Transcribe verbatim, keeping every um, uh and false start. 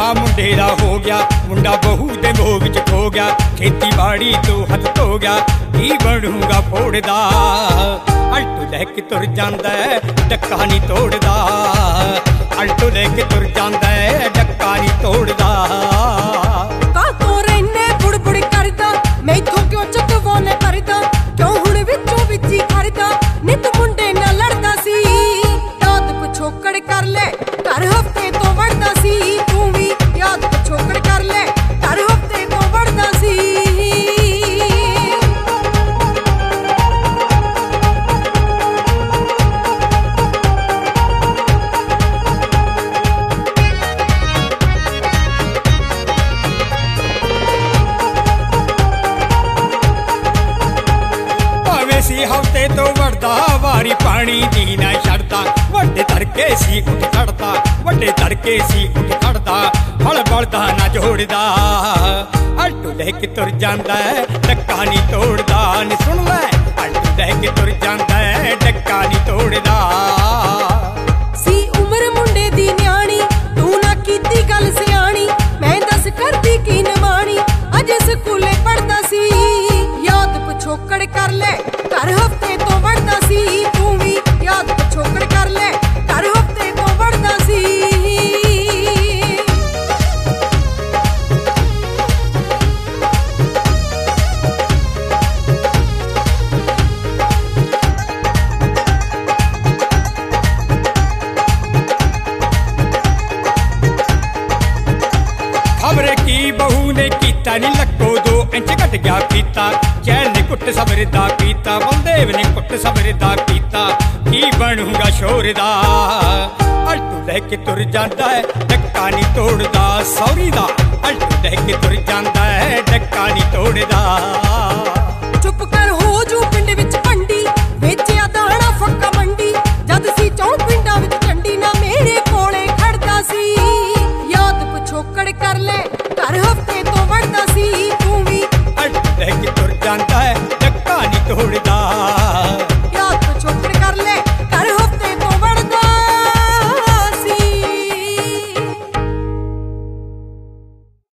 ਵਿਆਹ ਮੁੰਡੇ ਦਾ ਹੋ ਗਿਆ, ਮੁੰਡਾ ਬਹੂ ਦੇ ਮੋਹ ਵਿੱਚ ਖੋ ਗਿਆ, ਖੇਤੀਬਾੜੀ ਤੋਂ ਹੱਥ ਧੋ ਗਿਆ, ਕੀ ਬਣੂਗਾ ਫੋੜਦਾ। ਅਲਟੋ ਲੈ ਕੇ ਤੁਰ ਜਾਂਦਾ ਡੱਕਾ ਨਹੀਂ ਤੋੜਦਾ, ਅਲਟੋ ਲੈ ਕੇ ਤੁਰ ਜਾਂਦਾ ਡੱਕਾ ਨਹੀਂ ਤੋੜਦਾ। ਕਾਤੋਂ ਰਹਿਨੇ ਬੁੜਬੁੜ ਕਰਦਾ, ਮੈਥੋਂ ਕਿਉਂ ਚਕਵਾਉਣੇ ਕਰਦਾ, ਕਿਉਂ ਹੁਣ ਵਿੱਚੋਂ ਵਿੱਚ ਹੀ ਖੜਦਾ, ਨਿਤ ਮੁੰਡੇ ਨਾਲ ਲੜਦਾ ਸੀ। ਯਾਦ ਪਿਛੋਕੜ ਕਰ ਲੈ ਘਰ ਹਫਤੇ ਤੋਂ ਵੜਦਾ ਸੀ, ਤੂੰ ਵੀ ਯਾਦ ਪਿਛੋਕੜ ਕਰ ਲੈ ਘਰ ਹਫਤੇ ਤੋਂ ਵੜਦਾ ਸੀ। ਹਫਤੇ ਤੋਂ ਵੜਦਾ, ਵਾਰੀ ਪਾਣੀ ਦੀ ਨਾ ਛੱਡਦਾ, ਵੱਡੇ ਤੜਕੇ ਸੀ ਉੱਠ ਖੜਦਾ, ਵੱਡੇ ਤੜਕੇ ਸੀ ਉੱਠ ਖੜਦਾ, ਹਲ ਬਲਦਾ ਨਾ ਜੋੜਦਾ। ਅਲਟੋ ਲੈ ਕੇ ਤੁਰ ਜਾਂਦਾ ਡੱਕਾ ਨਹੀਂ ਤੋੜਦਾ, ਨੀ ਸੁਣ ਲੈ ਅਲਟੋ ਲੈ ਕੇ ਤੁਰ ਜਾਂਦਾ ਡੱਕਾ ਨਹੀਂ ਤੋੜਦਾ। ਸੀ ਉਮਰ ਮੁੰਡੇ ਦੀ ਨਿਆਣੀ, ਤੂੰ ਨਾ ਕੀਤੀ ਗੱਲ ਸਿਆਣੀ, ਮੈਂ ਦੱਸ ਕਰਦੀ ਕੀ ਨਮਾਣੀ, ਅਜੇ ਸਕੂਲੇ ਪੜਦਾ ਸੀ। ਯਾਦ ਪਿਛੋਕੜ ਕਰ ਲੈ ਘਰ ਹਫਤੇ ਤੋਂ ਵੜਦਾ ਸੀ, ਤੂੰ ਵੀ ਯਾਦ ਪਿਛੋਕੜ ਕਰ ਲੈ ਘਰ ਹਫਤੇ ਤੋਂ ਵੜਦਾ ਸੀ। ਖਬਰੇ ਕੀ ਬਹੂ ਨੇ ਕੀਤਾ ਨੀ ਲੱਕੋ, ਦੋ ਇੰਚ ਘਟ ਗਿਆ ਪੀਤਾ, ਚੈਨ ਨੇ ਕੁੱਟ ਸਬਰ ਦਾ ਕੀਤਾ, ਬਲਦੇਵ ਨੇ ਕੁੱਟ ਸਬਰ ਦਾ ਕੀਤਾ, ਕੀ ਬਣੂਗਾ ਸ਼ੋਰ ਦਾ। ਅਲਟੋ ਲੈ ਕੇ ਤੁਰ ਜਾਂਦਾ ਹੈ ਡੱਕਾ ਨਹੀਂ ਤੋੜਦਾ, ਸੌਰੀ ਦਾ ਅਲਟੋ ਲੈ ਕੇ ਤੁਰ ਜਾਂਦਾ ਹੈ ਡੱਕਾ ਨਹੀਂ ਤੋੜਦਾ। ਚੁੱਪ ਕਰ